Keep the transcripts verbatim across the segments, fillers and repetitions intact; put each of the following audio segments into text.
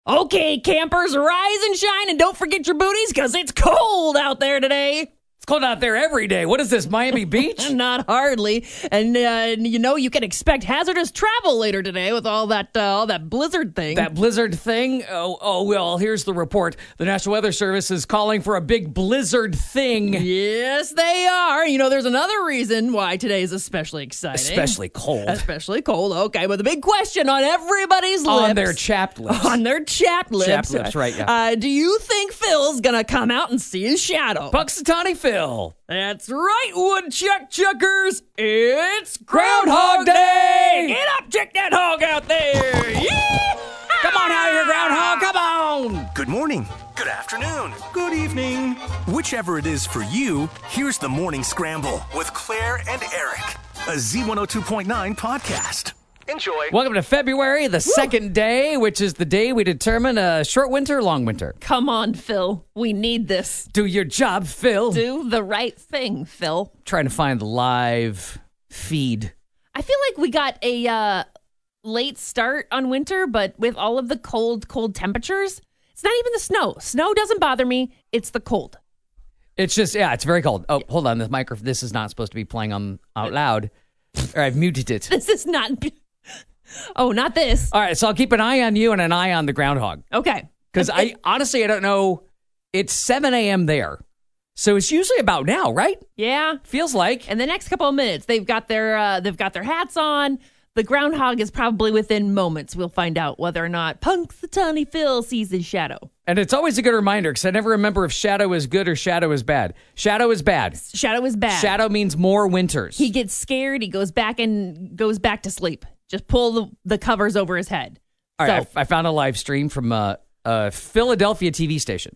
Okay, campers, rise and shine and don't forget your booties because it's cold out there today. It's cold out there every day. What is this, Miami Beach? Not hardly. And, uh, you know, you can expect hazardous travel later today with all that uh, all that blizzard thing. That blizzard thing? Oh, oh, well, here's the report. The National Weather Service is calling for a big blizzard thing. Yes, they are. You know, there's another reason why today is especially exciting. Especially cold. Especially cold. Okay, but the big question on everybody's lips. On their chapped lips. On their chapped lips. Chapped lips, right, yeah. Uh, do you think Phil's going to come out and see his shadow? Punxsutawney Phil. That's right, woodchuck chuckers. It's Groundhog Day. Get up, check that hog out there. Yeah! Come on out here, Groundhog. Come on. Good morning. Good afternoon. Good evening. Whichever it is for you, here's the Morning Scramble with Claire and Eric, a Z one oh two point nine podcast. Enjoy. Welcome to February, the Woo. second day, which is the day we determine a short winter or long winter. Come on, Phil. We need this. Do your job, Phil. Do the right thing, Phil. Trying to find the live feed. I feel like we got a uh, late start on winter, but with all of the cold, cold temperatures, it's not even the snow. Snow doesn't bother me. It's the cold. It's just, yeah, it's very cold. Oh, hold on. This microphone, this is not supposed to be playing on out loud. Or I've muted it. This is not... Oh, not this. All right, so I'll keep an eye on you and an eye on the groundhog. Okay. Because I honestly, I don't know. It's seven a.m. there. So it's usually about now, right? Yeah. Feels like. In the next couple of minutes, they've got their uh, they've got their hats on. The groundhog is probably within moments. We'll find out whether or not Punxsutawney Phil sees his shadow. And it's always a good reminder because I never remember if shadow is good or shadow is bad. Shadow is bad. Shadow is bad. Shadow means more winters. He gets scared. He goes back and goes back to sleep. Just pull the, the covers over his head. All so, right, I, I found a live stream from a, a Philadelphia T V station.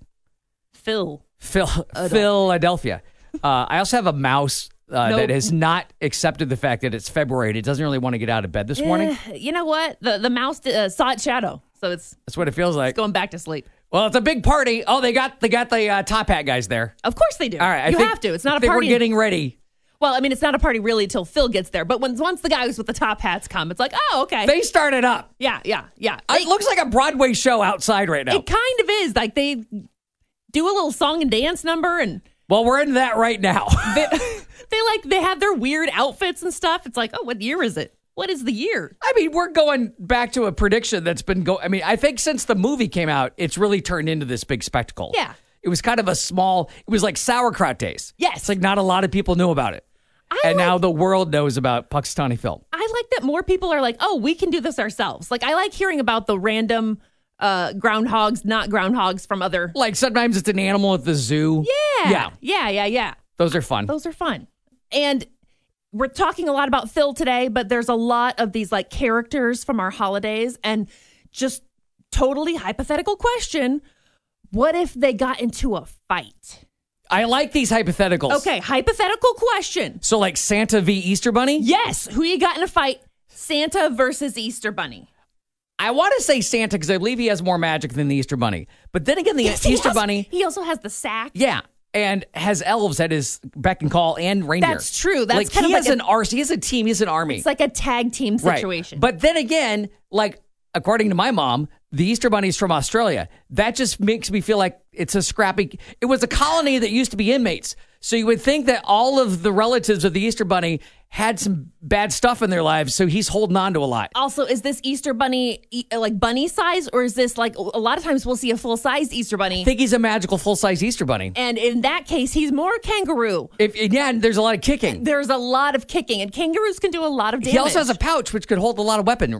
Phil. Phil Philadelphia. Uh, I also have a mouse uh, nope. that has not accepted the fact that it's February and it doesn't really want to get out of bed this morning. Uh, you know what? The the mouse uh, saw its shadow, so it's that's what it feels like. It's going back to sleep. Well, it's a big party. Oh, they got they got the uh, top hat guys there. Of course they do. All right, I you think, have to. It's not I a think party. We're getting ready. Well, I mean, it's not a party really until Phil gets there. But when, once the guys with the top hats come, it's like, oh, okay. They started up. Yeah, yeah, yeah. It Like, looks like a Broadway show outside right now. It kind of is. Like, they do a little song and dance number. And well, we're into that right now. they, they, like, they have their weird outfits and stuff. It's like, oh, what year is it? What is the year? I mean, we're going back to a prediction that's been going. I mean, I think since the movie came out, it's really turned into this big spectacle. Yeah. It was kind of a small, it was like sauerkraut days. Yes. It's like not a lot of people knew about it. I and like, now the world knows about Punxsutawney Phil. I like that more people are like, oh, we can do this ourselves. Like, I like hearing about the random uh, groundhogs, not groundhogs from other... Like, sometimes it's an animal at the zoo. Yeah. Yeah. Yeah, yeah, yeah. Those are fun. Those are fun. And we're talking a lot about Phil today, but there's a lot of these, like, characters from our holidays. And just totally hypothetical question, what if they got into a fight? I like these hypotheticals. Okay, hypothetical question. So like Santa v. Easter Bunny? Yes. Who you got in a fight? Santa versus Easter Bunny. I want to say Santa because I believe he has more magic than the Easter Bunny. But then again, the yes, Easter he has, Bunny... He also has the sack. Yeah. And has elves at his beck and call and reindeer. That's true. That's like kind he of has like an arse. He has a team. He has an army. It's like a tag team situation. Right. But then again, like according to my mom, the Easter Bunny's from Australia. That just makes me feel like it's a scrappy... It was a colony that used to be inmates. So you would think that all of the relatives of the Easter Bunny had some bad stuff in their lives, so he's holding on to a lot. Also, is this Easter Bunny like bunny size, or is this like... A lot of times we'll see a full-sized Easter Bunny. I think he's a magical full-size Easter Bunny. And in that case, he's more kangaroo. If, yeah, and there's a lot of kicking. There's a lot of kicking, and kangaroos can do a lot of damage. He also has a pouch, which could hold a lot of weaponry.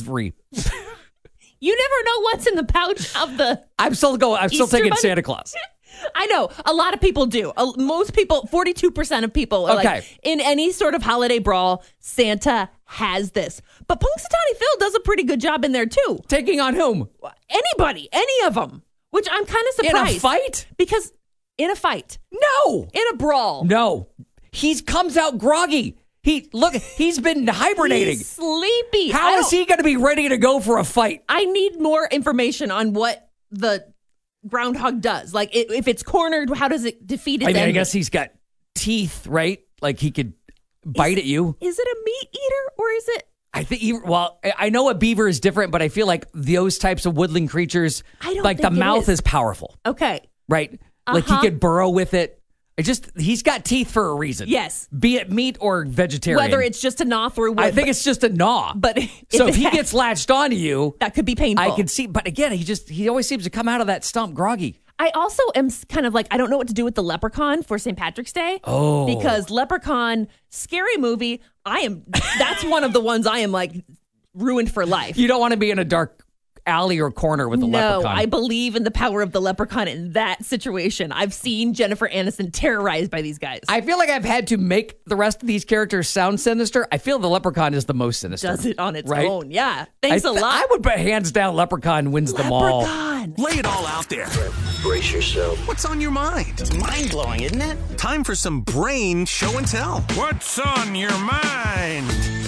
You never know what's in the pouch of the I'm still going. I'm still Easter taking Bunny? Santa Claus. I know. A lot of people do. Uh, most people, forty-two percent of people are Okay. like, in any sort of holiday brawl, Santa has this. But Punxsutawney Phil does a pretty good job in there, too. Taking on whom? Anybody. Any of them. Which I'm kind of surprised. In a fight? Because in a fight. No. In a brawl. No. He comes out groggy. He look. He's been hibernating. He's sleepy. How is he going to be ready to go for a fight? I need more information on what the groundhog does. Like, it, if it's cornered, how does it defeat its I mean, enemy? I guess he's got teeth, right? Like he could bite is, at you. Is it a meat eater or is it I think, even- well, I know a beaver is different, but I feel like those types of woodland creatures, I don't like the think it mouth is. is powerful, Okay. right? Like he Uh-huh. could burrow with it. It just, he's got teeth for a reason. Yes. Be it meat or vegetarian. Whether it's just a gnaw through wood. I think it's just a gnaw. But so if if he it- gets latched onto you, that could be painful. I can see. But again, he just, he always seems to come out of that stump groggy. I also am s- kind of like, I don't know what to do with the Leprechaun for Saint Patrick's Day. Oh. Because Leprechaun, scary movie, I am, that's one of the ones I am like ruined for life. You don't want to be in a dark alley or corner with a No, leprechaun. I believe in the power of the Leprechaun in that situation. I've seen Jennifer Aniston terrorized by these guys. I feel like I've had to make the rest of these characters sound sinister. I feel the leprechaun is the most sinister. Does it on its right? own. Yeah. Thanks I, a lot. I would bet hands down leprechaun wins them all. Leprechaun. Lay it all out there. Brace yourself. What's on your mind? It's mind-blowing, isn't it? Time for some brain show and tell. What's on your mind?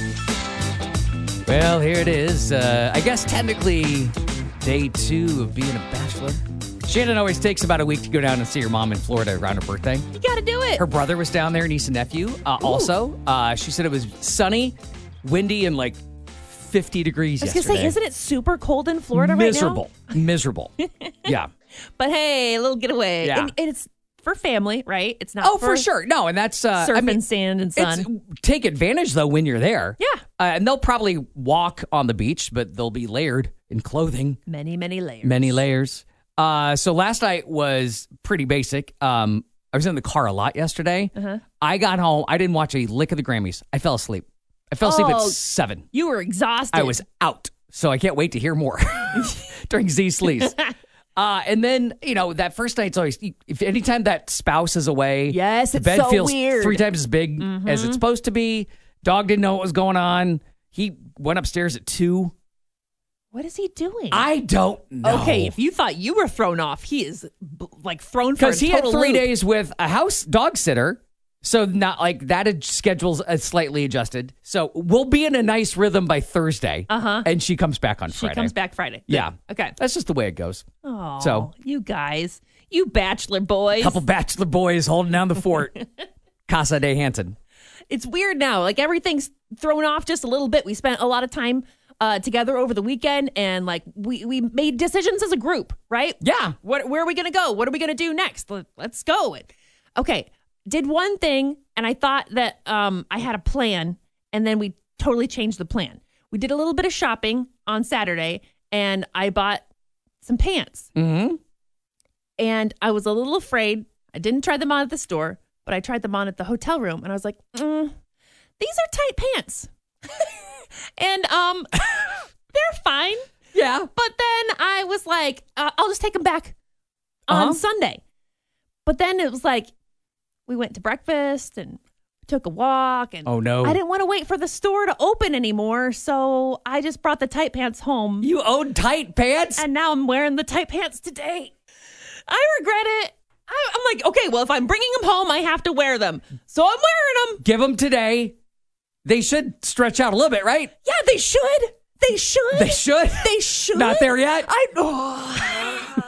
Well, here it is. Uh, I guess technically day two of being a bachelor. Shannon always takes about a week to go down and see her mom in Florida around her birthday. You got to do it. Her brother was down there, niece and nephew. Uh, also, uh, she said it was sunny, windy, and like fifty degrees I was going to yesterday. say, isn't it super cold in Florida miserable, right now? miserable. Yeah. But hey, a little getaway. Yeah. And, and it's for family, right? It's not Oh, for, for sure. No, and that's uh, surf I mean, and sand and sun. It's, take advantage though when you're there. Yeah. Uh, and they'll probably walk on the beach, but they'll be layered in clothing, Many, many layers. many layers. Uh, so last night was pretty basic. Um, I was in the car a lot yesterday. Uh-huh. I got home. I didn't watch a lick of the Grammys. I fell asleep. I fell asleep at Oh. seven. You were exhausted. I was out. So I can't wait to hear more during Z Sleaze. Uh, and then, you know, that first night's always, if anytime that spouse is away, Yes, the it's bed so feels weird. three times as big as it's supposed to be. Dog didn't know what was going on. He went upstairs at two. What is he doing? I don't know. Okay, if you thought you were thrown off, he is b- like thrown for a Because he had total three loop. days with a house dog sitter. So not like that ad- schedule's uh, slightly adjusted. So we'll be in a nice rhythm by Thursday. Uh-huh. And she comes back on She Friday. comes back Friday. Good. Yeah. Okay. That's just the way it goes. Oh, So- you guys, you bachelor boys. Couple bachelor boys holding down the fort. Casa de Hanson. It's weird now. Like everything's thrown off just a little bit. We spent a lot of time uh, together over the weekend, and like we we made decisions as a group, right? Yeah. What where are we gonna go? What are we gonna do next? Let, let's go. Okay. Did one thing, and I thought that um, I had a plan, and then we totally changed the plan. We did a little bit of shopping on Saturday, and I bought some pants. Mm-hmm. And I was a little afraid. I didn't try them on at the store, but I tried them on at the hotel room, and I was like, mm, these are tight pants. and um, they're fine. Yeah. But then I was like, uh, I'll just take them back on Uh-huh. Sunday. But then it was like, we went to breakfast and took a walk. And Oh, no. I didn't want to wait for the store to open anymore. So I just brought the tight pants home. You own tight pants? And now I'm wearing the tight pants today. I regret it. I, I'm like, okay, well, if I'm bringing them home, I have to wear them. So I'm wearing them. Give them today. They should stretch out a little bit, right? Yeah, they should. They should. They should. They should. Not there yet? I oh.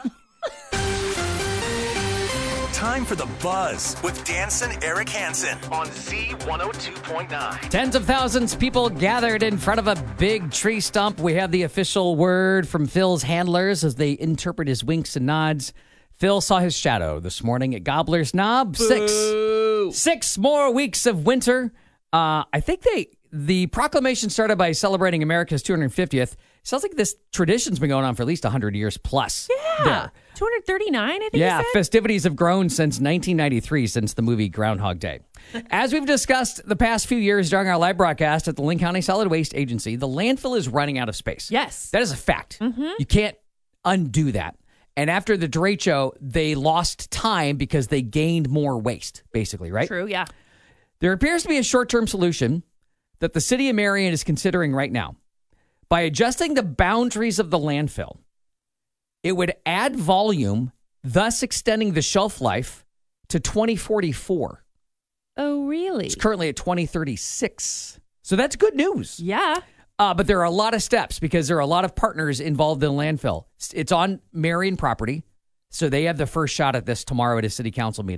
Time for the buzz with Danson Eric Hansen on Z one oh two point nine. Tens of thousands of people gathered in front of a big tree stump. We have the official word from Phil's handlers as they interpret his winks and nods. Phil saw his shadow this morning at Gobbler's Knob. Six. Six more weeks of winter. Uh, I think they the proclamation started by celebrating America's two hundred fiftieth. Sounds like this tradition's been going on for at least one hundred years plus. Yeah. there. two hundred thirty-nine, I think Yeah, you said? festivities have grown since nineteen ninety-three, since the movie Groundhog Day. As we've discussed the past few years during our live broadcast at the Linn County Solid Waste Agency, the landfill is running out of space. Yes. That is a fact. You can't undo that. And after the derecho, they lost time because they gained more waste, basically, right? True, yeah. There appears to be a short-term solution that the city of Marion is considering right now. By adjusting the boundaries of the landfill, it would add volume, thus extending the shelf life to twenty forty-four. Oh, really? It's currently at twenty thirty-six. So that's good news. Yeah. Uh, but there are a lot of steps because there are a lot of partners involved in the landfill. It's on Marion property, so they have the first shot at this tomorrow at a city council meeting.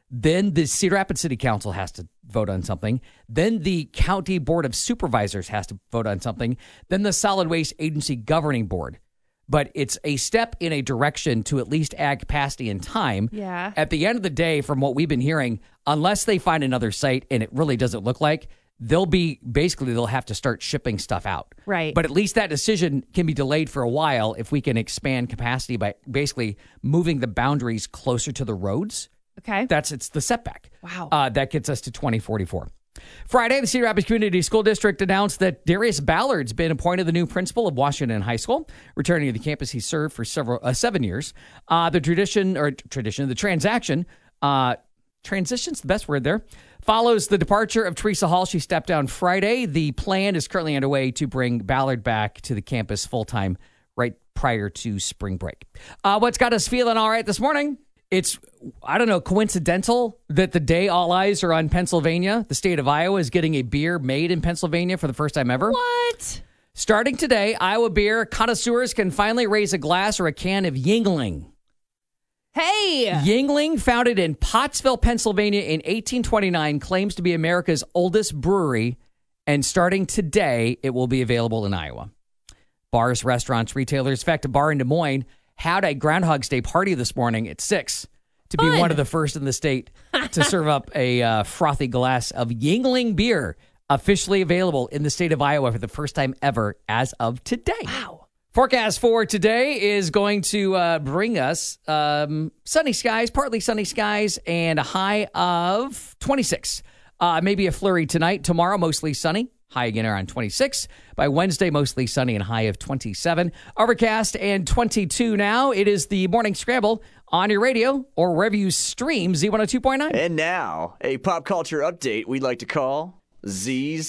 Then the Cedar Rapids City Council has to vote on something. Then the County Board of Supervisors has to vote on something. Then the Solid Waste Agency Governing Board. But it's a step in a direction to at least add capacity and time. Yeah. At the end of the day, from what we've been hearing, unless they find another site, and it really doesn't look like, they'll be, basically, they'll have to start shipping stuff out. Right. But at least that decision can be delayed for a while if we can expand capacity by basically moving the boundaries closer to the roads. Okay. That's, it's the setback. Wow. Uh, that gets us to twenty forty-four. Friday, the Cedar Rapids Community School District announced that Darius Ballard's been appointed the new principal of Washington High School, returning to the campus he served for several uh, seven years. Uh, the tradition, or tradition, the transaction, uh, transition's the best word there, follows the departure of Teresa Hall. She stepped down Friday. The plan is currently underway to bring Ballard back to the campus full-time right prior to spring break. Uh, what's got us feeling all right this morning? It's, I don't know, coincidental that the day all eyes are on Pennsylvania. The state of Iowa is getting a beer made in Pennsylvania for the first time ever. What? Starting today, Iowa beer connoisseurs can finally raise a glass or a can of Yuengling. Hey! Yuengling, founded in Pottsville, Pennsylvania in eighteen twenty-nine, claims to be America's oldest brewery, and starting today, it will be available in Iowa. Bars, restaurants, retailers. In fact, a bar in Des Moines had a Groundhog's Day party this morning at six to be Fun. one of the first in the state to serve up a uh, frothy glass of Yuengling beer, officially available in the state of Iowa for the first time ever as of today. Wow. Forecast for today is going to uh, bring us um, sunny skies, partly sunny skies, and a high of twenty-six. Uh, maybe a flurry tonight. Tomorrow, mostly sunny. High again around twenty-six. By Wednesday, mostly sunny and high of twenty-seven. Overcast and twenty-two now. It is the Morning Scramble on your radio or wherever you stream Z one oh two point nine. And now, a pop culture update we'd like to call Z's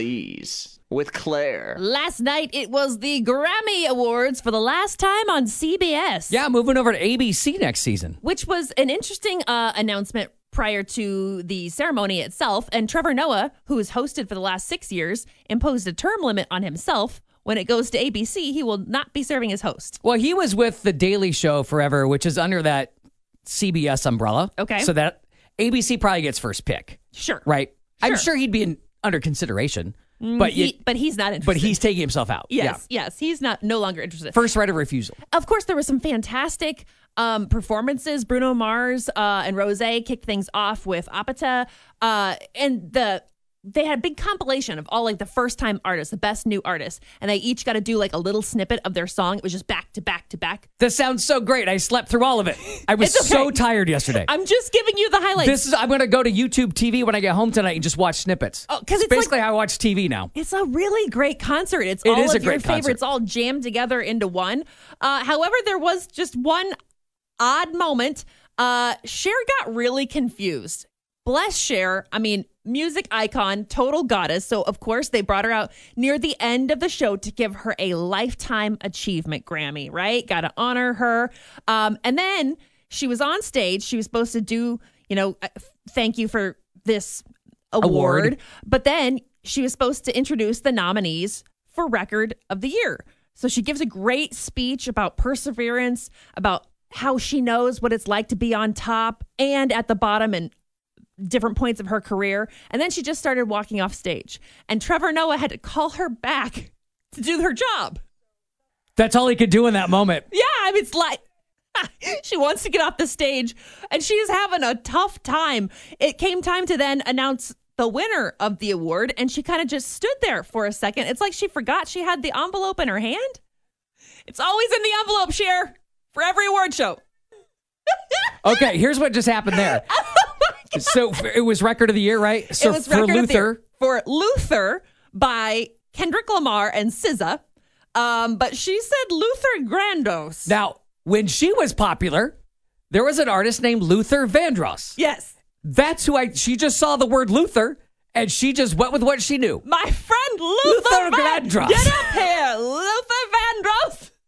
Sleaze with Claire. Last night, it was the Grammy Awards for the last time on C B S. Yeah, moving over to A B C next season. Which was an interesting uh, announcement prior to the ceremony itself. And Trevor Noah, who has hosted for the last six years, imposed a term limit on himself. When it goes to A B C, he will not be serving as host. Well, he was with The Daily Show forever, which is under that C B S umbrella. Okay. So that A B C probably gets first pick. Sure. Right? Sure. I'm sure he'd be in, under consideration. Mm, but he, you, but he's not interested. But he's taking himself out. Yes, yes. He's not no longer interested. First right of refusal. Of course, there were some fantastic um, performances. Bruno Mars uh, and Rosé kicked things off with Apata. Uh, and the they had a big compilation of all like the first time artists, the best new artists. And they each got to do like a little snippet of their song. It was just back to back to back. That sounds so great. I slept through all of it. I was It's okay. so tired yesterday. I'm just giving you the highlights. This is I'm going to go to YouTube T V when I get home tonight and just watch snippets. Oh, 'cause it's basically like- how I watch T V now. It's a really great concert. It's It all is of a your great concert. favorites all jammed together into one. Uh, however, there was just one odd moment. Uh, Cher got really confused. Bless Cher. I mean, music icon, total goddess. So, of course, they brought her out near the end of the show to give her a Lifetime Achievement Grammy, right? Got to honor her. Um, and then she was on stage. She was supposed to do, you know, uh, thank you for this award. Award. But then she was supposed to introduce the nominees for Record of the Year. So she gives a great speech about perseverance, about how she knows what it's like to be on top and at the bottom and different points of her career. And then she just started walking off stage. And Trevor Noah had to call her back to do her job. That's all he could do in that moment. Yeah, I mean, it's like she wants to get off the stage and she's having a tough time. It came time to then announce the winner of the award, and she kind of just stood there for a second. It's like she forgot she had the envelope in her hand. It's always in the envelope, Cher, for every award show. Okay, here's what just happened there. So it was Record of the Year, right? So It was for Record of the Year. Luther, For Luther by Kendrick Lamar and S Z A. Um, but she said Luther Grandos. now when she was popular, there was an artist named Luther Vandross. Yes. That's who I. She just saw the word Luther, and she just went with what she knew. My friend Luther, Luther Van- Vandross. Get up here, Luther Vandross.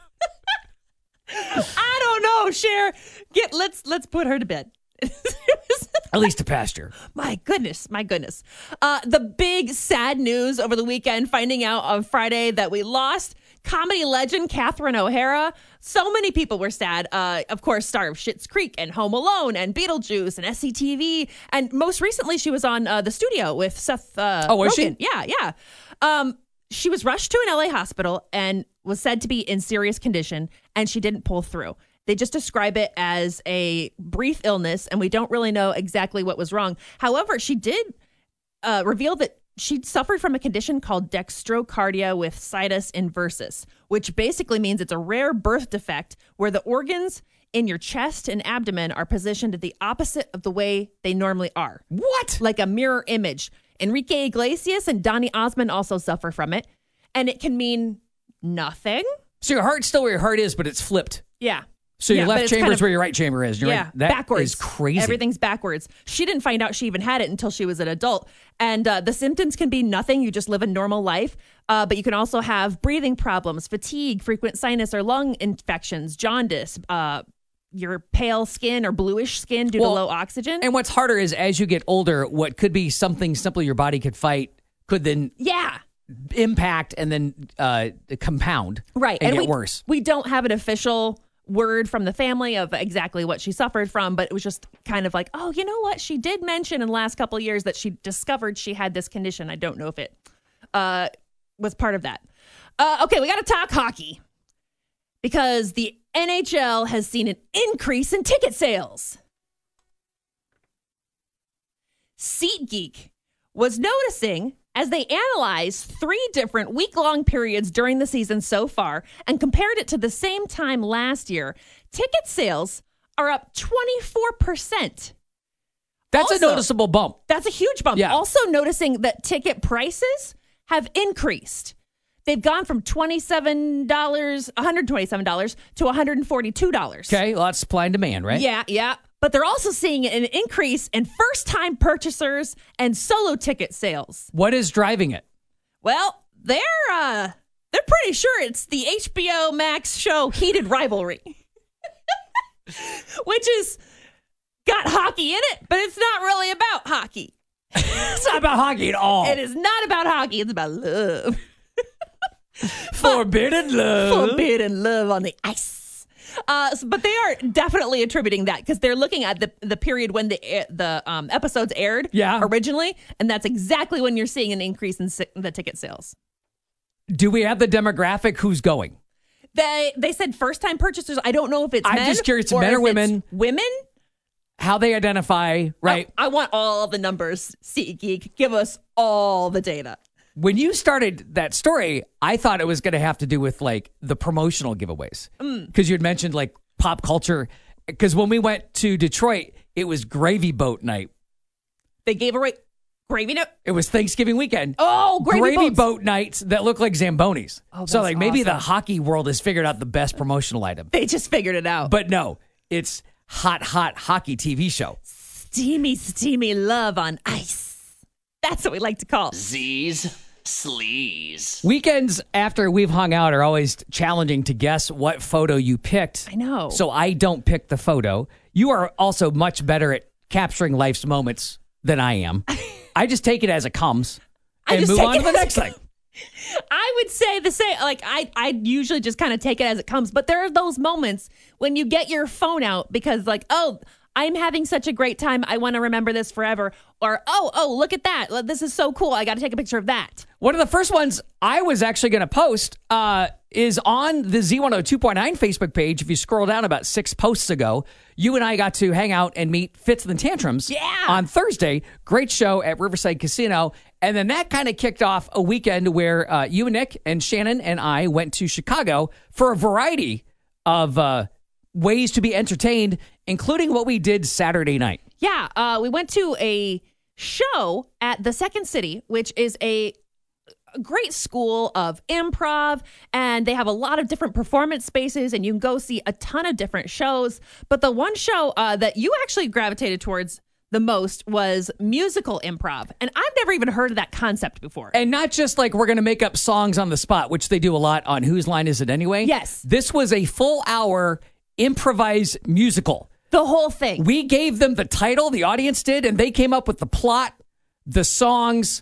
I don't know, Cher. Get let's let's put her to bed. At least to pasture. My goodness, my goodness. Uh, the big sad news over the weekend, finding out on Friday that we lost Comedy legend Catherine O'Hara. So many people were sad. Uh, of course, star of Schitt's Creek and Home Alone and Beetlejuice and S C T V. And most recently, she was on uh, The Studio with Seth uh, Oh, was Rogen. she? Yeah, yeah. Um, she was rushed to an L A hospital and was said to be in serious condition, and she didn't pull through. They just describe it as a brief illness, and we don't really know exactly what was wrong. However, she did uh, reveal that she suffered from a condition called dextrocardia with situs inversus, which basically means it's a rare birth defect where the organs in your chest and abdomen are positioned the opposite of the way they normally are. What? Like a mirror image. Enrique Iglesias and Donny Osmond also suffer from it, and it can mean nothing. So your heart's still where your heart is, but it's flipped. Yeah. So your Yeah, but left it's chamber kind is of- where your right chamber is. You're yeah, right. That backwards. is crazy. Everything's backwards. She didn't find out she even had it until she was an adult. And uh, the symptoms can be nothing. You just live a normal life. Uh, but you can also have breathing problems, fatigue, frequent sinus or lung infections, jaundice, uh, your pale skin or bluish skin due Well, to low oxygen. And what's harder is as you get older, what could be something simple your body could fight could then yeah. impact and then uh, compound. Right. And, and get we, worse. We don't have an official word from the family of exactly what she suffered from, but it was just kind of like, oh, you know what? She did mention in the last couple of years that she discovered she had this condition. I don't know if it uh, was part of that. Uh, okay, we got to talk hockey because the N H L has seen an increase in ticket sales. SeatGeek was noticing as they analyzed three different week-long periods during the season so far and compared it to the same time last year, ticket sales are up twenty-four percent. That's Also- a noticeable bump. That's a huge bump. Yeah. Also noticing that ticket prices have increased. They've gone from twenty-seven dollars, one hundred twenty-seven dollars to one hundred forty-two dollars. Okay, well, that's supply and demand, right? Yeah, yeah. But they're also seeing an increase in first-time purchasers and solo ticket sales. What is driving it? Well, they're uh, they're pretty sure it's the H B O Max show Heated Rivalry, which is got hockey in it, but it's not really about hockey. It's not about hockey at all. It is not about hockey. It's about love. Forbidden love. Forbidden love on the ice. Uh, s- but they are definitely attributing that because they're looking at the the period when the air- the um, episodes aired Yeah. originally, and that's exactly when you're seeing an increase in si- the ticket sales. Do we have the demographic who's going? They they said first time purchasers. I don't know if it's I'm men just curious, or men or if it's women? Women, How they identify, right? I, I want all the numbers. SeatGeek, give us all the data. When you started that story, I thought it was going to have to do with like the promotional giveaways. Because you had mentioned like pop culture. Because when we went to Detroit, it was Gravy Boat night. They gave away gravy note. It was Thanksgiving weekend. Oh, gravy boats. boat nights that look like Zambonis. Oh, so that's like maybe the awesome. hockey world has figured out the best promotional item. They just figured it out. But no, it's hot, hot hockey T V show. Steamy, steamy love on ice. That's what we like to call. Z's Sleaze. Weekends after we've hung out are always challenging to guess what photo you picked. I know. So I don't pick the photo. You are also much better at capturing life's moments than I am. I just take it as it comes I and just move take on it to the as next it thing. I would say the same. Like I, I usually just kind of take it as it comes. But there are those moments when you get your phone out because, like, oh, I'm having such a great time. I want to remember this forever. Or oh, oh, look at that. This is so cool. I got to take a picture of that. One of the first ones I was actually going to post uh, is on the Z one oh two point nine Facebook page. If you scroll down about six posts ago, you and I got to hang out and meet Fits and the Tantrums Yeah. on Thursday. Great show at Riverside Casino. And then that kind of kicked off a weekend where uh, you and Nick and Shannon and I went to Chicago for a variety of uh, ways to be entertained, including what we did Saturday night. Yeah, uh, we went to a show at the Second City, which is a a great school of improv, and they have a lot of different performance spaces, and you can go see a ton of different shows. But the one show uh, that you actually gravitated towards the most was musical improv, and I've never even heard of that concept before. And not just like we're going to make up songs on the spot, which they do a lot on Whose Line Is It Anyway? Yes. This was a full hour improvised musical. The whole thing. We gave them the title, the audience did, and they came up with the plot, the songs,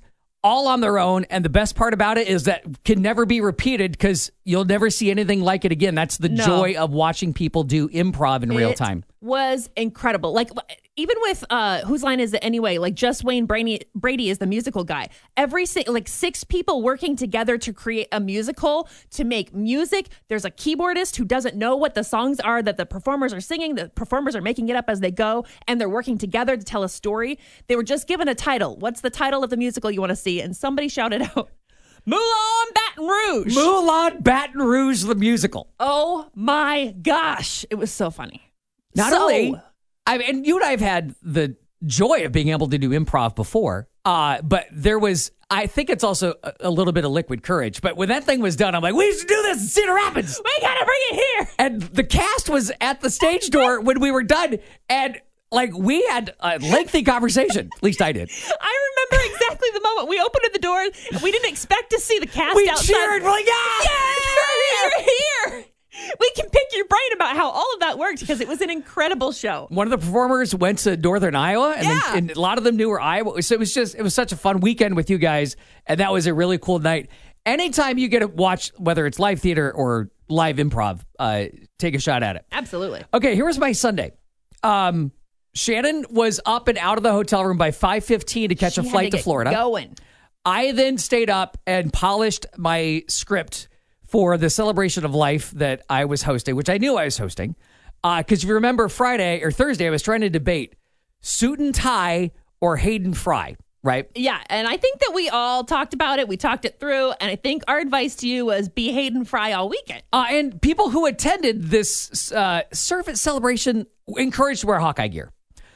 all on their own. And the best part about it is that can never be repeated because you'll never see anything like it again. That's the No. joy of watching people do improv in real It time. was incredible. Like even with uh whose line is it anyway? Like just Wayne Brady Brady is the musical guy. Every si- like six people working together to create a musical, to make music. There's a keyboardist who doesn't know what the songs are that the performers are singing. The performers are making it up as they go, and they're working together to tell a story. They were just given a title. What's the title of the musical you want to see? And somebody shouted out, Moulin Baton Rouge. Moulin Baton Rouge, the musical. Oh my gosh. It was so funny. Not So- only, I mean, and you and I have had the joy of being able to do improv before, uh, but there was, I think it's also a, a little bit of liquid courage. But when that thing was done, I'm like, we should do this in Cedar Rapids. We gotta bring it here. And the cast was at the stage door when we were done, and like we had a lengthy conversation. At least I did. I remember exactly the moment we opened the door. And we didn't expect to see the cast We outside. cheered. We're like, yeah, Yeah, you're here. We can pick your brain about how all of that worked because it was an incredible show. One of the performers went to Northern Iowa, and, Yeah. then, and a lot of them knew where Iowa. So it was just, it was such a fun weekend with you guys, and that was a really cool night. Anytime you get to watch, whether it's live theater or live improv, uh, take a shot at it. Absolutely. Okay, here was my Sunday. Um, Shannon was up and out of the hotel room by five fifteen to catch She a had flight to, get Florida. Going. I then stayed up and polished my script for the celebration of life that I was hosting, which I knew I was hosting. Because if you remember Friday or Thursday, I was trying to debate suit and tie or Hayden Fry, right? Yeah, and I think that we all talked about it. We talked it through, and I think our advice to you was be Hayden Fry all weekend. Uh, and people who attended this uh, service celebration encouraged to wear Hawkeye gear.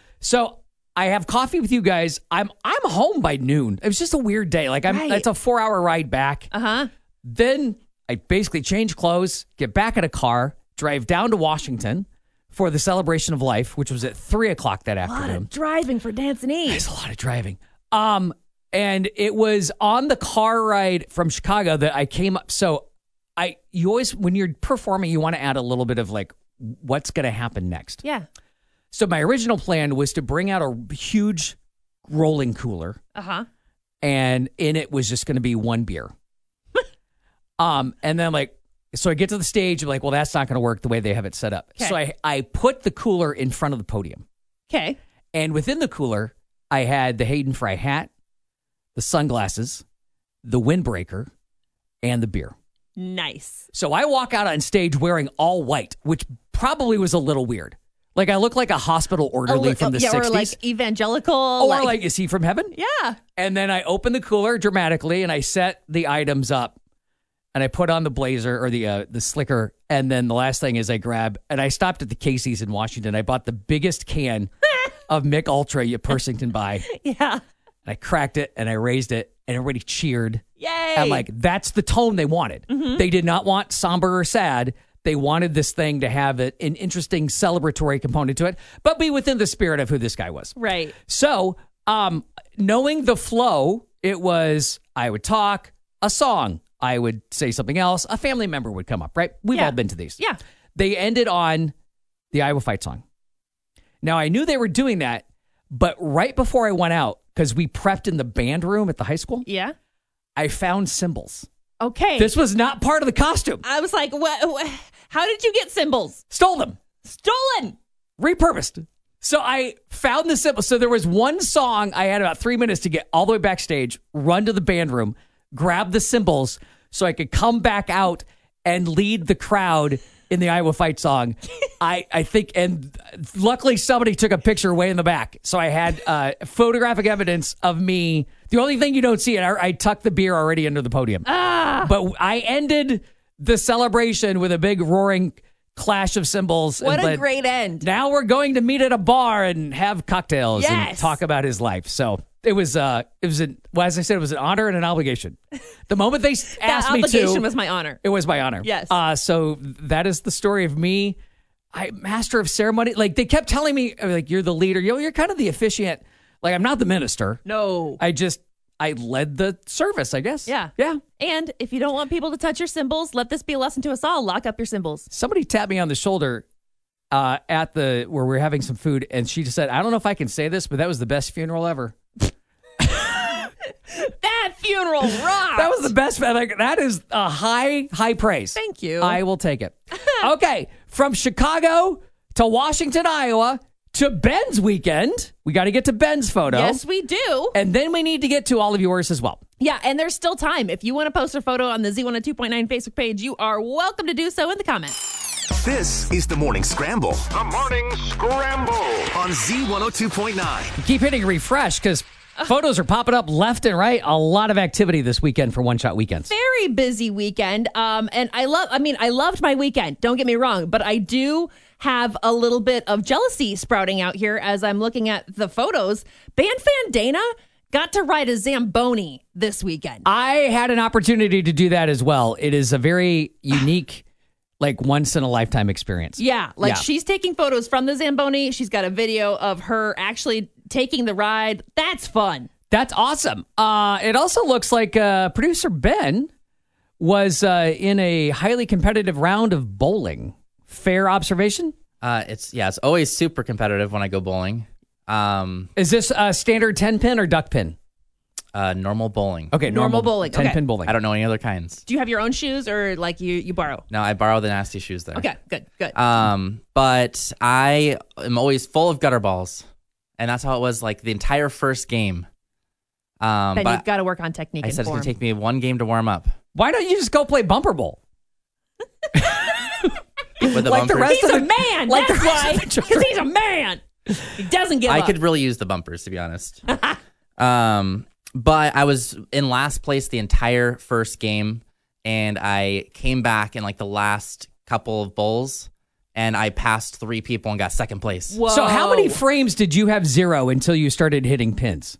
So I have coffee with you guys. I'm I'm home by noon. It was just a weird day. Like I'm, Right. it's a four hour ride back. Uh huh. Then I basically change clothes, get back in a car, drive down to Washington for the celebration of life, which was at three o'clock that A lot afternoon. of driving for Dance and Eve. It's a lot of driving. Um, and it was on the car ride from Chicago that I came up. So I, you always, when you're performing, you want to add a little bit of like, what's going to happen next? Yeah. So my original plan was to bring out a huge rolling cooler, Uh huh. and in it was just going to be one beer. um, and then I'm like, so I get to the stage, I'm like, well, that's not going to work the way they have it set up. Okay. So I, I put the cooler in front of the podium. Okay. And within the cooler, I had the Hayden Fry hat, the sunglasses, the windbreaker, and the beer. Nice. So I walk out on stage wearing all white, which probably was a little weird. Like I look like a hospital orderly Oh, from the yeah, sixties. or like evangelical. or like, is he from heaven? yeah. And then I open the cooler dramatically and I set the items up and I put on the blazer or the uh, the slicker. And then the last thing is I grab, and I stopped at the Casey's in Washington. I bought the biggest can of Mick Ultra a person can buy. Yeah. I cracked it and I raised it and everybody cheered. Yay. I'm like, that's the tone they wanted. Mm-hmm. They did not want somber or sad. They wanted this thing to have a, an interesting celebratory component to it, but be within the spirit of who this guy was. right. So, um, knowing the flow, it was I would talk, a song, I would say something else, a family member would come up, right? We've Yeah. all been to these. Yeah. They ended on the Iowa fight song. Now, I knew they were doing that, but right before I went out, because we prepped in the band room at the high school, Yeah. I found cymbals. Okay. This was not part of the costume. I was like, what, what? How did you get symbols? Stole them. Stolen. Repurposed. So I found the cymbals. So there was one song. I had about three minutes to get all the way backstage, run to the band room, grab the cymbals so I could come back out and lead the crowd in the Iowa fight song. I, I think, and luckily somebody took a picture way in the back. So I had uh, photographic evidence of me. The only thing you don't see, and I, I tucked the beer already under the podium. Ah. But I ended the celebration with a big roaring clash of cymbals. What and a let- great end. Now we're going to meet at a bar and have cocktails and Yes. talk about his life. So it was, uh, it was an, well, as I said, it was an honor and an obligation. The moment they s- That asked me obligation to, was my honor. it was my honor. Yes. Uh, so that is the story of me. I master of ceremony. Like they kept telling me, like you're the leader. You know, you're kind of the officiant. Like I'm not the minister. No. I just I led the service. I guess. Yeah. Yeah. And if you don't want people to touch your symbols, let this be a lesson to us all. Lock up your symbols. Somebody tapped me on the shoulder uh, at the where we were having some food, and she just said, "I don't know if I can say this, but that was the best funeral ever." That funeral rocked. That was the best. Like, that is a high, high praise. Thank you. I will take it. Okay, from Chicago to Washington, Iowa to Ben's weekend. We got to get to Ben's photo. Yes, we do. And then we need to get to all of yours as well. Yeah, and there's still time. If you want to post a photo on the Z one oh two point nine Facebook page, you are welcome to do so in the comments. This is the Morning Scramble The Morning Scramble. on Z one oh two point nine. Keep hitting refresh because photos are popping up left and right. A lot of activity this weekend for One Shot Weekends. Very busy weekend. Um, and I love, I mean, I loved my weekend. Don't get me wrong, but I do have a little bit of jealousy sprouting out here as I'm looking at the photos. Ban Fan Dana got to ride a Zamboni this weekend. I had an opportunity to do that as well. It is a very unique, like once in a lifetime experience. Yeah, like Yeah. she's taking photos from the Zamboni. She's got a video of her actually taking the ride. That's fun. That's awesome. Uh, it also looks like uh, producer Ben was uh, in a highly competitive round of bowling. Fair observation? Uh, it's yeah, it's always super competitive when I go bowling. Um, Is this a standard ten pin or duck pin? uh, normal bowling. Okay, Normal bowling, ten okay. pin bowling. I don't know any other kinds. Do you have your own shoes or like you, you borrow? No, I borrow the nasty shoes there. Okay, good, good. Um, but I am always full of gutter balls, and that's how it was like the entire first game. Um, then but you've got to work on technique I and said it's form. gonna take me one game to warm up Why don't you just go play bumper bowl? with the Like the bumpers. rest He's of a the- man. like the That's rest why. of the Because children. he's a man. He doesn't give I up. could really use the bumpers, to be honest. um, but I was in last place the entire first game, and I came back in like the last couple of bowls, and I passed three people and got second place. Whoa. So how many frames did you have zero until you started hitting pins?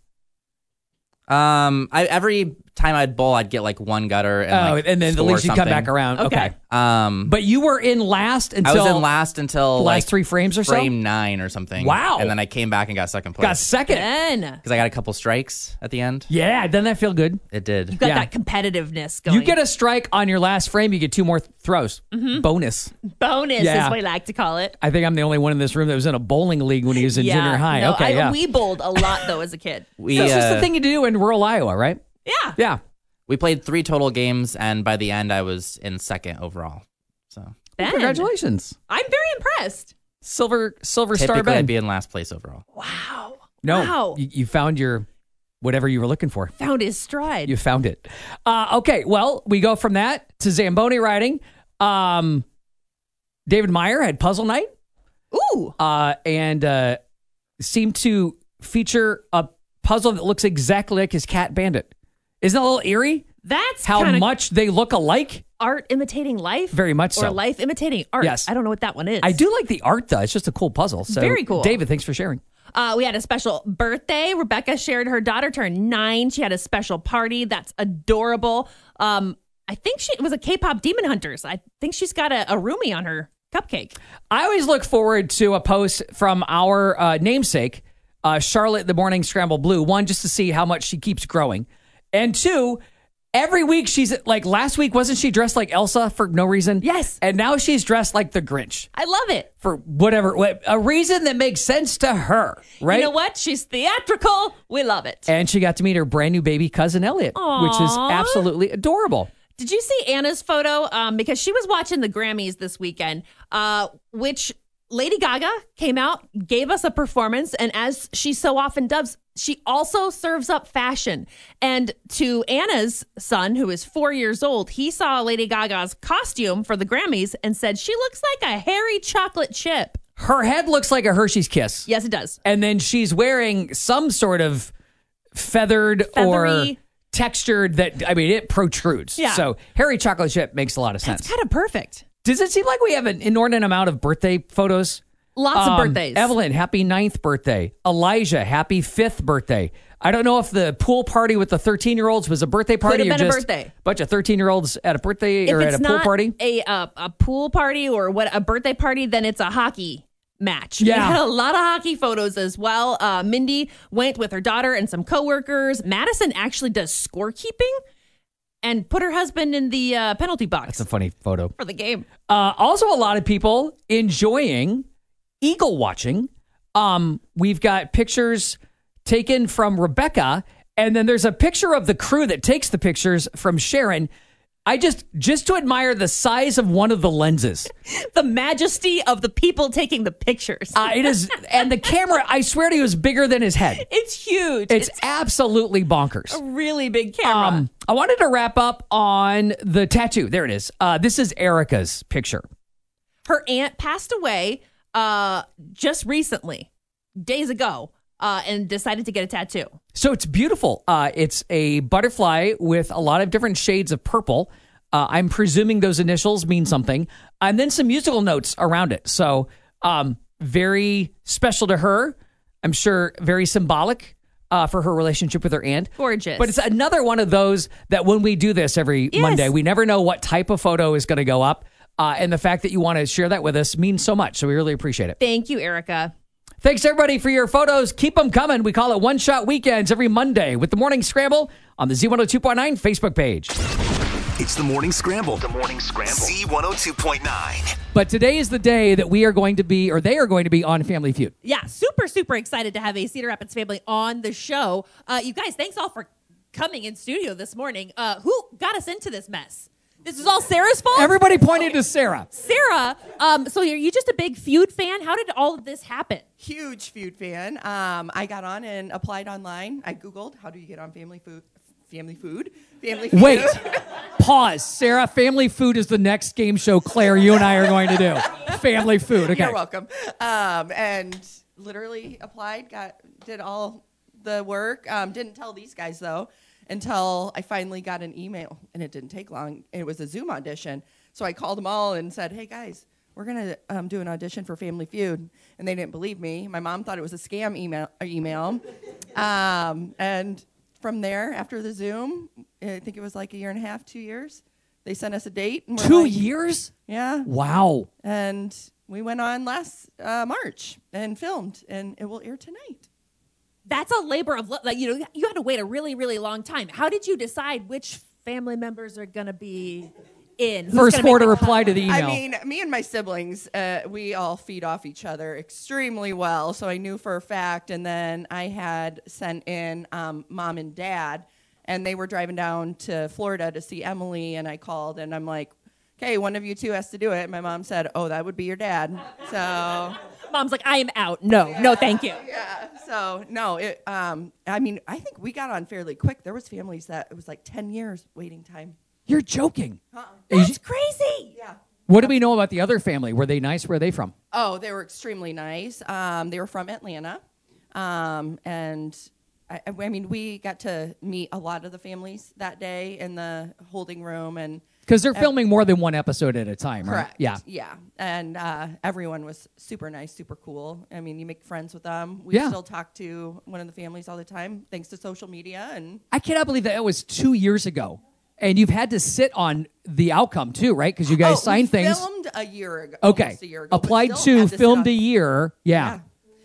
Um, I every time I'd bowl, I'd get like one gutter, and, Oh, like, and then at score least you come something. back around. Okay. Okay. Um, But you were in last I until was in last until the last like three frames or so? frame nine or something. Wow. And then I came back and got second Got place second. Ben. because I got a couple strikes at the end. Yeah, doesn't that feel good? It did. You've got Yeah. that competitiveness going. You get a strike on your last frame, you get two more th- throws. Bonus. bonus, Yeah. is what I like to call it. I think I'm the only one in this room that was in a bowling league when he was in junior high. No, okay, I, yeah. We bowled a lot, though, as a kid. We That's just uh, the thing you do in rural Iowa, right? Yeah. Yeah. we played three total games, and by the end, I was in second overall. So Ben. Congratulations. I'm very impressed. Silver silver star typically, Ben. I'd be in last place overall. Wow. no, Wow. you, you found your whatever you were looking for. Found his stride. You found it. Uh, okay, well, we go from that to Zamboni riding. Um, David Meyer had puzzle night Ooh. uh, and uh, seemed to feature a puzzle that looks exactly like his cat Bandit. Isn't that a little eerie? That's How kinda much they look alike? art imitating life. Very much Or so. life imitating art. Yes. I don't know what that one is. I do like the art, though. It's just a cool puzzle. So, Very cool. David, thanks for sharing. Uh, we had a special birthday. Rebecca shared her daughter turned nine. She had a special party. That's adorable. Um, I think she it was a K-pop Demon Hunters. I think she's got a, a roomie on her cupcake. I always look forward to a post from our uh, namesake, uh, Charlotte the Morning Scramble Blue. One, just to see how much she keeps growing. And two, every week she's like, last week, wasn't she dressed like Elsa for no reason? Yes. And now she's dressed like the Grinch I love it. for whatever, what, a reason that makes sense to her, right? You know what? She's theatrical. We love it. And she got to meet her brand new baby cousin Elliot, which is Aw. absolutely adorable. Did you see Anna's photo? Um, because she was watching the Grammys this weekend, uh, which Lady Gaga came out, gave us a performance, and as she so often does, she also serves up fashion. And to Anna's son, who is four years old, he saw Lady Gaga's costume for the Grammys and said, she looks like a hairy chocolate chip. Her head looks like a Hershey's Kiss. Yes, it does. And then she's wearing some sort of feathered or Feathery. textured that, I mean, it protrudes. Yeah. So Harry Chocolate Chip makes a lot of sense. It's kind of perfect. Does it seem like we have an inordinate amount of birthday photos? Lots of Um, birthdays. Evelyn, happy ninth birthday. Elijah, happy fifth birthday. I don't know if the pool party with the thirteen-year-olds was a birthday party have or been a just birthday. bunch of thirteen-year-olds at a birthday If or at it's a pool not party. a, uh, a pool party or what a birthday party, then it's a hockey match. Yeah. We had a lot of hockey photos as well. Uh, Mindy went with her daughter and some coworkers. Madison actually does scorekeeping and put her husband in the uh, penalty box That's a funny photo. for the game. Uh, also, a lot of people enjoying eagle watching. Um, we've got pictures taken from Rebecca And then there's a picture of the crew that takes the pictures from Sharon. I just, just to admire the size of one of the lenses. The majesty of the people taking the pictures. Uh, it is, and the camera, I swear to you, is bigger than his head. It's huge. It's, It's absolutely bonkers. a really big camera. Um, I wanted to wrap up on the tattoo. There it is. Uh, this is Erica's picture. Her aunt passed away uh, just recently, days ago, uh, and decided to get a tattoo. So it's beautiful. Uh, it's a butterfly with a lot of different shades of purple. Uh, I'm presuming those initials mean something. And then some musical notes around it. So um, very special to her. I'm sure very symbolic uh, for her relationship with her aunt. Gorgeous. But it's another one of those that when we do this every Yes. Monday, we never know what type of photo is going to go up. Uh, and the fact that you want to share that with us means so much. So we really appreciate it. Thank you, Erica. Thanks, everybody, for your photos. Keep them coming. We call it One Shot Weekends every Monday with the Morning Scramble on the Z one oh two point nine Facebook page. It's the Morning Scramble. The Morning Scramble. Z one oh two point nine. But today is the day that we are going to be, or they are going to be on Family Feud. Yeah, super, super excited to have a Cedar Rapids family on the show. Uh, you guys, thanks all for coming in studio this morning. Uh, who got us into this mess? This is all Sarah's fault? Everybody pointed to Sarah. Sarah, um, so are you just a big Feud fan? How did all of this happen? Huge Feud fan. Um, I got on and applied online. I Googled, how do you get on Family Food? Family Food? Family Feud. Wait, pause. Sarah, Family Food is the next game show, Claire, you and I are going to do. Family Food, okay. You're welcome. Um, and literally applied, got did all the work. Um, didn't tell these guys, though, until I finally got an email, and it didn't take long. It was a Zoom audition. So I called them all and said, hey, guys, we're going to um, do an audition for Family Feud. And they didn't believe me. My mom thought it was a scam email. email. Um, and from there, after the Zoom, I think it was like a year and a half, two years, they sent us a date. And we're Two like, years? Yeah. Wow. And we went on last uh, March and filmed, and it will air tonight. That's a labor of love. Like, you know, you had to wait a really, really long time. How did you decide which family members are going to be in? Who's First gonna four to make the reply cut? to the email. I mean, me and my siblings, uh, we all feed off each other extremely well, so I knew for a fact. And then I had sent in um, mom and dad, and they were driving down to Florida to see Emily, and I called, and I'm like, okay, one of you two has to do it. And my mom said, oh, that would be your dad. So... Mom's like, I am out. No, yeah. no, thank you. Yeah. So no, it. Um. I mean, I think we got on fairly quick. There was families that it was like ten years waiting time. You're joking. Uh-uh. That's crazy. Yeah. What do we know about the other family? Were they nice? Where are they from? Oh, they were extremely nice. Um, they were from Atlanta, um, and I, I mean, we got to meet a lot of the families that day in the holding room, and because they're filming more than one episode at a time, right? correct. Yeah. Yeah. And uh, everyone was super nice, super cool. I mean, you make friends with them. We Yeah. still talk to one of the families all the time, thanks to social media. And I cannot believe that it was two years ago. And you've had to sit on the outcome, too, right? Because you guys oh, signed we things. filmed a year ago. Okay. Almost a year ago, but Applied still to, had sit filmed on- a year. Yeah. Yeah.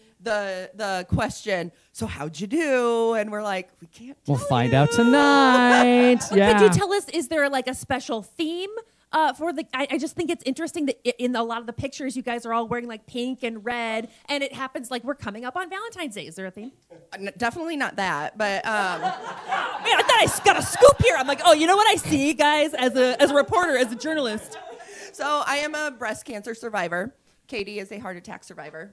The the question, so how'd you do? And we're like, we can't We'll tell find you. out tonight. Yeah. Could you tell us, is there like a special theme uh, for the, I, I just think it's interesting that i- in a lot of the pictures, you guys are all wearing like pink and red, and it happens like we're coming up on Valentine's Day. Is there a theme? Uh, n- Definitely not that, but um, Man, I thought I s- got a scoop here. I'm like, oh, you know what I see, guys, as a, as a reporter, as a journalist. so I am a breast cancer survivor. Katie is a heart attack survivor.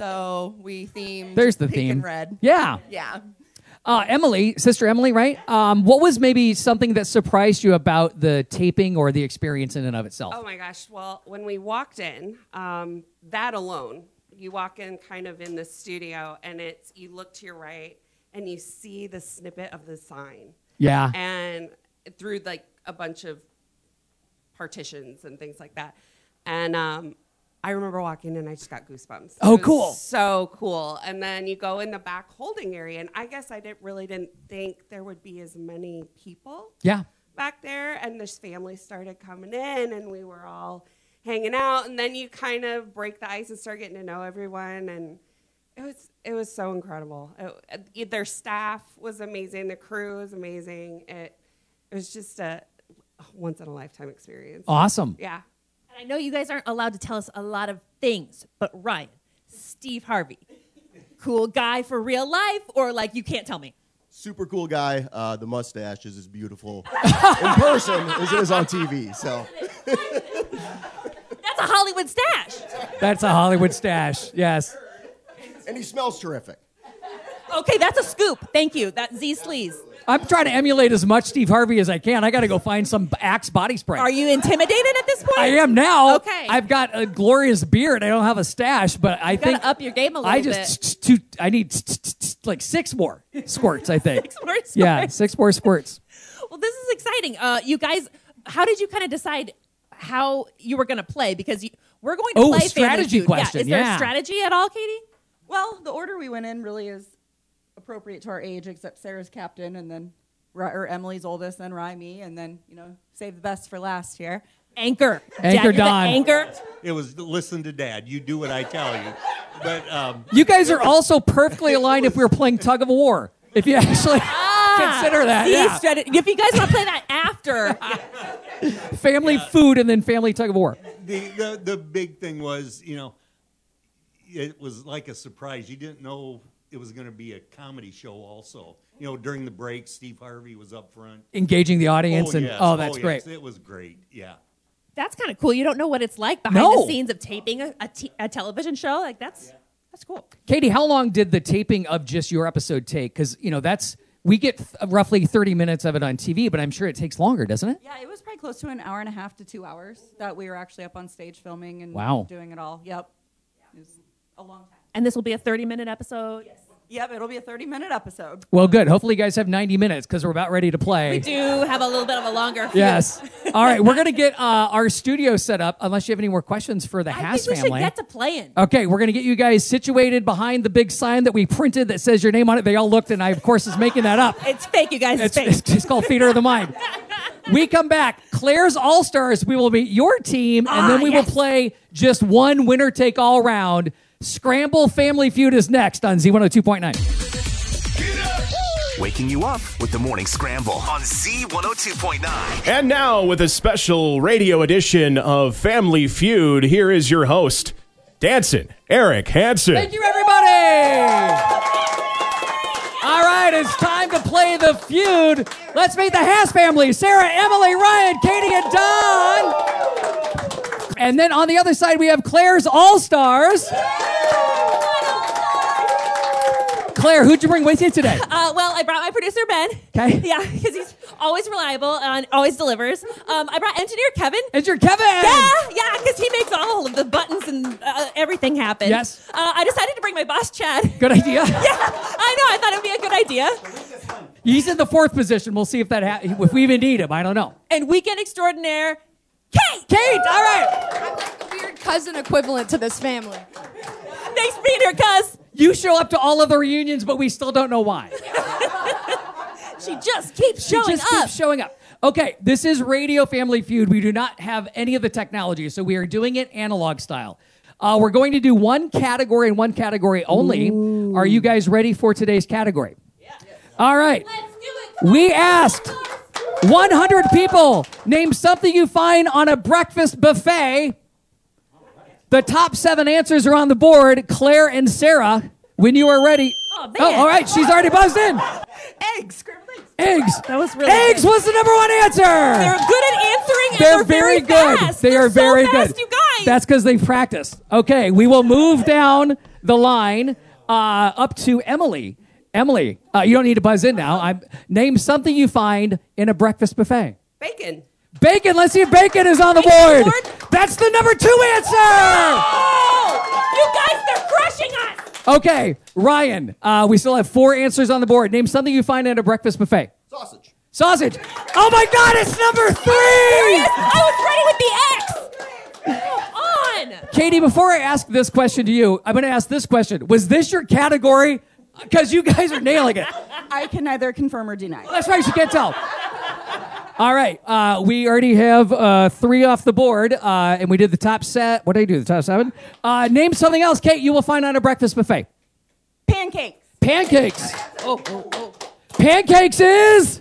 So we themed There's the pink theme. and red. Yeah. Yeah. Uh, Emily, Sister Emily, right? Um, what was maybe something that surprised you about the taping or the experience in and of itself? Oh my gosh. Well, when we walked in, um, that alone, you walk in kind of in the studio and it's, you look to your right and you see the snippet of the sign. Yeah. And through like a bunch of partitions and things like that. And um, I remember walking in, I just got goosebumps. Oh, It was cool. So cool. And then you go in the back holding area, and I guess I didn't really didn't think there would be as many people Yeah. back there. And this family started coming in, and we were all hanging out. And then you kind of break the ice and start getting to know everyone. And it was it was so incredible. It, their staff was amazing. The crew was amazing. It it was just a once in a lifetime experience. Awesome. Yeah. And I know you guys aren't allowed to tell us a lot of things, but Ryan, Steve Harvey, cool guy for real life, or like you can't tell me? super cool guy. Uh, the mustache is as beautiful in person as it is on T V. So That's a Hollywood stash. That's a Hollywood stash. Yes. And he smells terrific. Okay, that's a scoop. Thank you. That Z Sleaze. I'm trying to emulate as much Steve Harvey as I can. I got to go find some Axe body spray. Are you intimidated at this point? I am now. Okay. I've got a glorious beard. I don't have a stash, but I You think gotta up your game a little I just bit. two. I need like six more squirts. I think. Six more squirts. Yeah, six more squirts. Well, this is exciting. Uh, you guys, how did you kind of decide how you were going to play? Because you, we're going to Oh, play strategy Family Feud. question, Yeah. Is there yeah. a strategy at all, Katie? Well, the order we went in really is appropriate to our age, except Sarah's captain, and then Ry- or Emily's oldest, then Rye, me, and then you know save the best for last here. Anchor. Anchor Dad, Don. Anchor. It was listen to Dad. You do what I tell you. But um, You guys are also perfectly aligned if we were playing tug of war. If you actually consider that, See, yeah. strate- if you guys want to play that after, Family food and then family tug of war. the, the the big thing was, you know, it was like a surprise. You didn't know it was going to be a comedy show. Also, you know, during the break, Steve Harvey was up front, Engaging the audience oh, and yes. oh, that's yes. great. It was great. Yeah. that's kind of cool. You don't know what it's like behind No. the scenes of taping a, a, t- a television show. Like that's that's cool. Katie, how long did the taping of just your episode take? Because you know that's we get th- roughly thirty minutes of it on T V, but I'm sure it takes longer, doesn't it? Yeah, it was probably close to an hour and a half to two hours that we were actually up on stage filming and Wow. doing it all. Yep. It was a long time. And this will be a thirty-minute episode. Yes. Yep, it'll be a thirty-minute episode. Well, good. Hopefully, you guys have ninety minutes because we're about ready to play. We do have a little bit of a longer. feud. Yes. All right, we're gonna get uh, our studio set up. Unless you have any more questions for the I Haas think we family. should get to playing. Okay, we're going to get you guys situated behind the big sign that we printed that says your name on it. They all looked, and I, of course, is making that up. It's fake, you guys. It's, It's, fake. it's, it's called Theater of the Mind. We come back. Claire's All-Stars. We will meet your team, and Ah, then we yes. will play just one winner-take-all round. Scramble Family Feud is next on Z one oh two point nine. Waking you up with the Morning Scramble on Z one oh two point nine. And now, with a special radio edition of Family Feud, here is your host, Danson Eric Hansen. Thank you, everybody. All right, it's time to play the feud. Let's meet the Haas family. Sarah, Emily, Ryan, Katie, and Don. And then on the other side, we have Claire's All-Stars. Claire, who'd you bring with you today? Uh, well, I brought my producer, Ben. Okay. Yeah, because he's always reliable and always delivers. Um, I brought engineer Kevin. Engineer Kevin! Yeah, yeah, because he makes all of the buttons and uh, everything happen. Yes. Uh, I decided to bring my boss, Chad. Good idea. Yeah, I know. I thought it would be a good idea. He's in the fourth position. We'll see if that ha- if we even need him. I don't know. And weekend extraordinaire, Kate. Kate, all right. I'm like the weird cousin equivalent to this family. Thanks for being here, cuz. You show up to all of the reunions, but we still don't know why. She just keeps She showing just up. keeps showing up. Okay, this is Radio Family Feud. We do not have any of the technology, so we are doing it analog style. Uh, we're going to do one category and one category only. Ooh. Are you guys ready for today's category? Yeah. All right. Let's do it. We asked one hundred people, name something you find on a breakfast buffet. The top seven answers are on the board. Claire and Sarah, when you are ready. Oh, man. Oh, all right. She's already buzzed in. Eggs, scrambled eggs. Eggs. That was really Eggs good. was the number one answer. They're good at answering, and They're they're, very, very, good. fast. They They're are so very fast, good. you guys. That's because they've practiced. Okay, we will move down the line uh, up to Emily. Emily, uh, you don't need to buzz in now. I'm, name something you find in a breakfast buffet. Bacon. Bacon. Let's see if bacon is on the board. That's the number two answer. Oh, you guys, they're crushing us. Okay, Ryan, uh, we still have four answers on the board. Name something you find at a breakfast buffet. Sausage. Sausage. Oh my God, it's number three. I was ready with the X. Come on. Katie, before I ask this question to you, I'm going to ask this question. Was this your category? Because you guys are nailing it. I can neither confirm or deny. That's right, you can't tell. All right, uh, we already have uh, three off the board, uh, and we did the top set. What did I do, the top seven? Uh, name something else, Kate, you will find on a breakfast buffet. Pancakes. Pancakes. Oh, oh, oh. Pancakes is...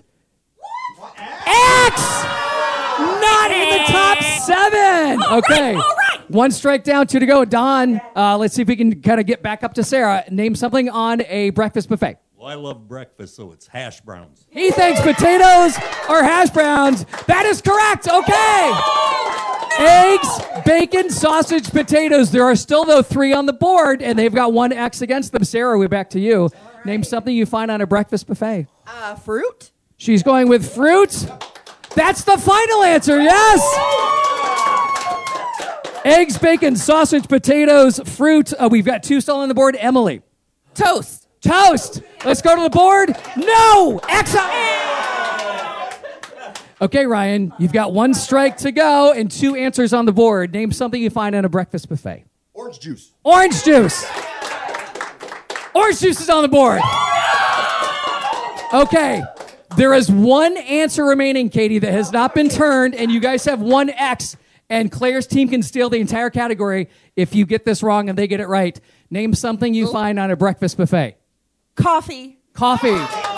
X! Not in the top seven. All Okay. right, all right. One strike down, two to go. Don, uh, let's see if we can kind of get back up to Sarah. Name something on a breakfast buffet. Well, I love breakfast, so it's hash browns. He thinks potatoes are hash browns. That is correct. Okay. Eggs, bacon, sausage, potatoes. There are still, though, three on the board, and they've got one X against them. Sarah, we're back to you. Right. Name something you find on a breakfast buffet. Uh, fruit. She's going with fruit. That's the final answer, yes. Eggs, bacon, sausage, potatoes, fruit. Uh, we've got two still on the board. Emily. Toast. Toast. Let's go to the board. No. X. Okay, Ryan, you've got one strike to go and two answers on the board. Name something you find on a breakfast buffet. Orange juice. Orange juice. Orange juice is on the board. Okay, there is one answer remaining, Katie, that has not been turned, and you guys have one X, and Claire's team can steal the entire category if you get this wrong and they get it right. Name something you find on a breakfast buffet. Coffee. Coffee.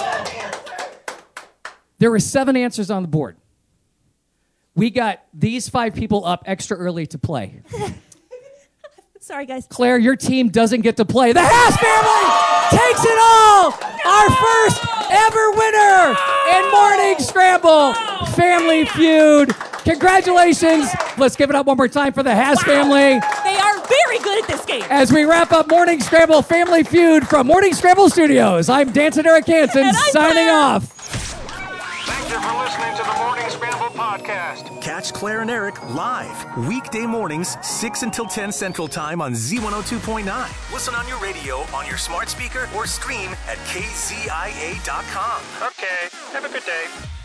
There were seven answers on the board. We got these five people up extra early to play. Sorry, guys. Claire, your team doesn't get to play. The Haas family takes it all! Our first ever winner in Morning Scramble Family Feud. Congratulations. Let's give it up one more time for the Haas wow. family. They are very good at this game. As we wrap up Morning Scramble Family Feud from Morning Scramble Studios, I'm Dancing Eric Hansen signing Claire. off. Thank you for listening to the Morning Scramble podcast. Catch Claire and Eric live weekday mornings, six until ten Central Time on Z one oh two point nine. Listen on your radio, on your smart speaker, or stream at K Z I A dot com. Okay, have a good day.